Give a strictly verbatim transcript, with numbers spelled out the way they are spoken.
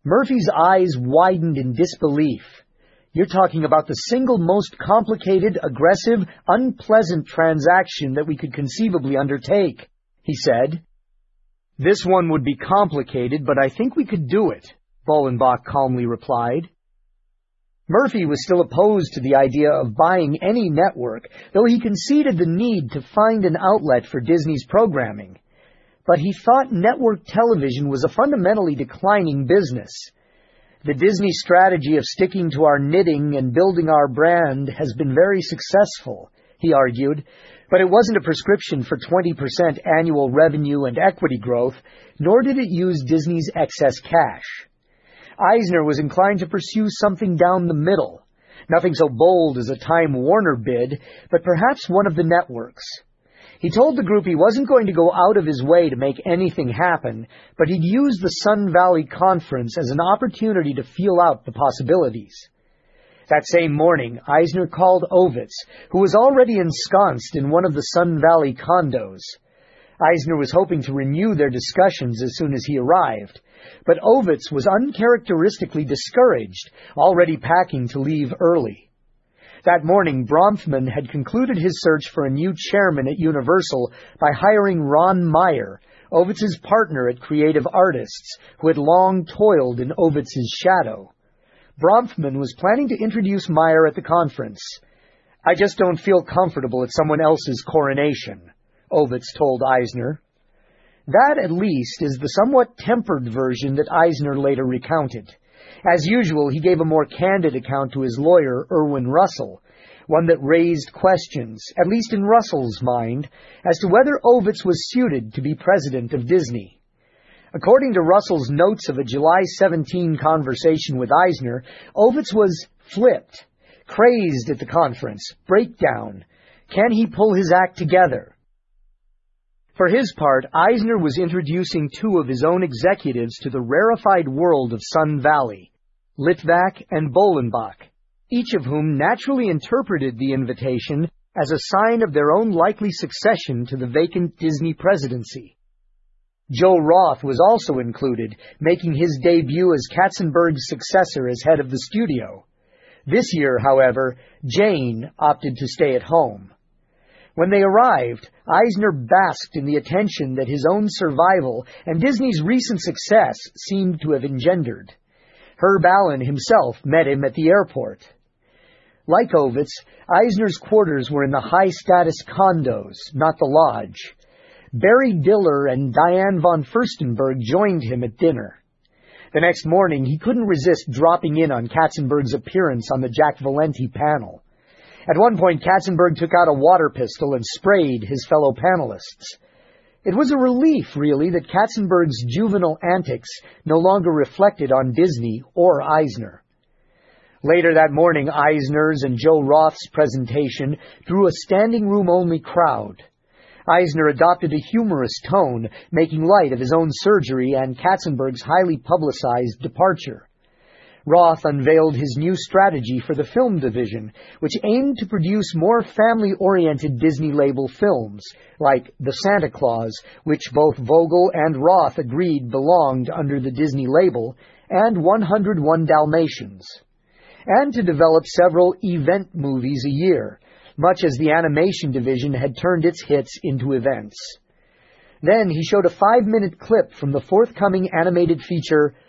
Murphy's eyes widened in disbelief. "You're talking about the single most complicated, aggressive, unpleasant transaction that we could conceivably undertake," he said. "This one would be complicated, but I think we could do it," Bolenbach calmly replied. Murphy was still opposed to the idea of buying any network, though he conceded the need to find an outlet for Disney's programming. But he thought network television was a fundamentally declining business. "The Disney strategy of sticking to our knitting and building our brand has been very successful," he argued, but it wasn't a prescription for twenty percent annual revenue and equity growth, nor did it use Disney's excess cash. Eisner was inclined to pursue something down the middle, nothing so bold as a Time Warner bid, but perhaps one of the networks. He told the group he wasn't going to go out of his way to make anything happen, but he'd use the Sun Valley Conference as an opportunity to feel out the possibilities. That same morning, Eisner called Ovitz, who was already ensconced in one of the Sun Valley condos. Eisner was hoping to renew their discussions as soon as he arrived, but Ovitz was uncharacteristically discouraged, already packing to leave early. That morning, Bronfman had concluded his search for a new chairman at Universal by hiring Ron Meyer, Ovitz's partner at Creative Artists, who had long toiled in Ovitz's shadow. Bronfman was planning to introduce Meyer at the conference. "I just don't feel comfortable at someone else's coronation," Ovitz told Eisner. That, at least, is the somewhat tempered version that Eisner later recounted. As usual, he gave a more candid account to his lawyer, Irwin Russell, one that raised questions, at least in Russell's mind, as to whether Ovitz was suited to be president of Disney. According to Russell's notes of a July seventeenth conversation with Eisner, Ovitz was flipped, crazed at the conference, breakdown. Can he pull his act together? For his part, Eisner was introducing two of his own executives to the rarefied world of Sun Valley, Litvak and Bolenbach, each of whom naturally interpreted the invitation as a sign of their own likely succession to the vacant Disney presidency. Joe Roth was also included, making his debut as Katzenberg's successor as head of the studio. This year, however, Jane opted to stay at home. When they arrived, Eisner basked in the attention that his own survival and Disney's recent success seemed to have engendered. Herb Allen himself met him at the airport. Like Ovitz, Eisner's quarters were in the high-status condos, not the lodge. Barry Diller and Diane von Furstenberg joined him at dinner. The next morning, he couldn't resist dropping in on Katzenberg's appearance on the Jack Valenti panel. At one point, Katzenberg took out a water pistol and sprayed his fellow panelists. It was a relief, really, that Katzenberg's juvenile antics no longer reflected on Disney or Eisner. Later that morning, Eisner's and Joe Roth's presentation drew a standing-room-only crowd. Eisner adopted a humorous tone, making light of his own surgery and Katzenberg's highly publicized departure. Roth unveiled his new strategy for the film division, which aimed to produce more family-oriented Disney-label films, like The Santa Claus, which both Vogel and Roth agreed belonged under the Disney label, and one oh one Dalmatians, and to develop several event movies a year, much as the animation division had turned its hits into events. Then he showed a five-minute clip from the forthcoming animated feature